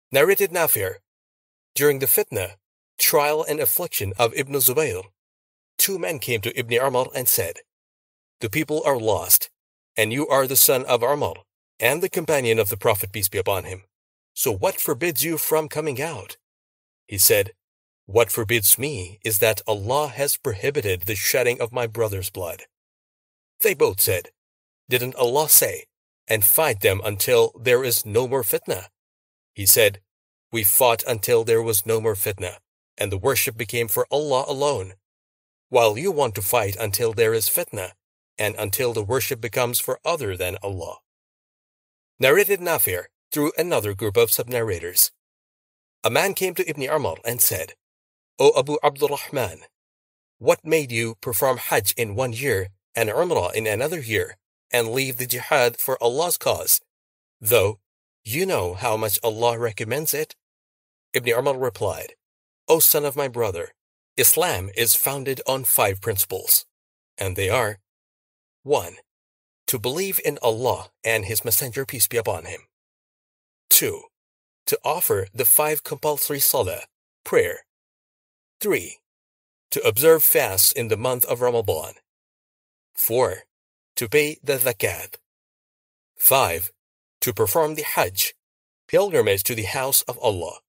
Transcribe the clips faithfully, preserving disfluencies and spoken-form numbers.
Narrated Nafir, during the fitna, trial and affliction of Ibn Zubayr, two men came to Ibn Umar and said, "The people are lost, and you are the son of Umar, and the companion of the Prophet, peace be upon him. So what forbids you from coming out?" He said, "What forbids me is that Allah has prohibited the shedding of my brother's blood." They both said, "Didn't Allah say, 'And fight them until there is no more fitna'?" He said, "We fought until there was no more fitna, and the worship became for Allah alone, while you want to fight until there is fitna, and until the worship becomes for other than Allah." Narrated Nafir through another group of sub-narrators. A man came to Ibn Umar and said, "O Abu Abdurrahman, what made you perform Hajj in one year and Umrah in another year, and leave the jihad for Allah's cause, though you know how much Allah recommends it?" Ibn Umar replied, "O son of my brother, Islam is founded on five principles, and they are: one. To believe in Allah and His Messenger, peace be upon him. two. To offer the five compulsory salah, prayer. three. To observe fasts in the month of Ramadan. four. To pay the zakat. five. To perform the Hajj, pilgrimage to the house of Allah."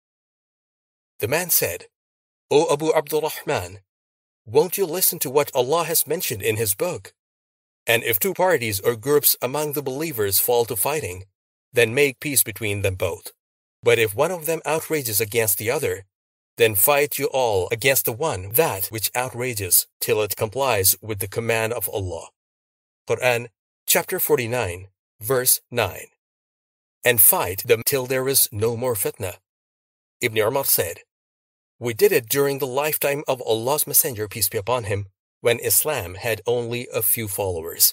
The man said, "O Abu Abdurrahman, won't you listen to what Allah has mentioned in His book? And if two parties or groups among the believers fall to fighting, then make peace between them both. But if one of them outrages against the other, then fight you all against the one that which outrages till it complies with the command of Allah." Quran, chapter forty-nine, verse nine. "And fight them till there is no more fitna." Ibn Umar said, "We did it during the lifetime of Allah's Messenger, peace be upon him, when Islam had only a few followers.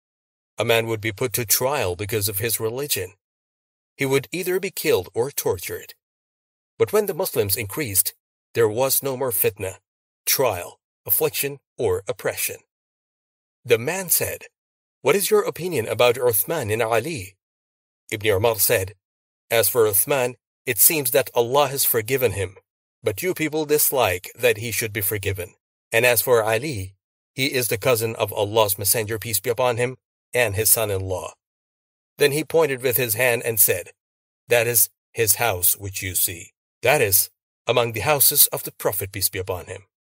A man would be put to trial because of his religion. He would either be killed or tortured. But when the Muslims increased, there was no more fitna, trial, affliction, or oppression." The man said, "What is your opinion about Uthman and Ali?" Ibn Umar said, "As for Uthman, it seems that Allah has forgiven him, but you people dislike that he should be forgiven. And as for Ali, he is the cousin of Allah's Messenger, peace be upon him, and his son-in-law." Then he pointed with his hand and said, "That is his house which you see. That is among the houses of the Prophet, peace be upon him."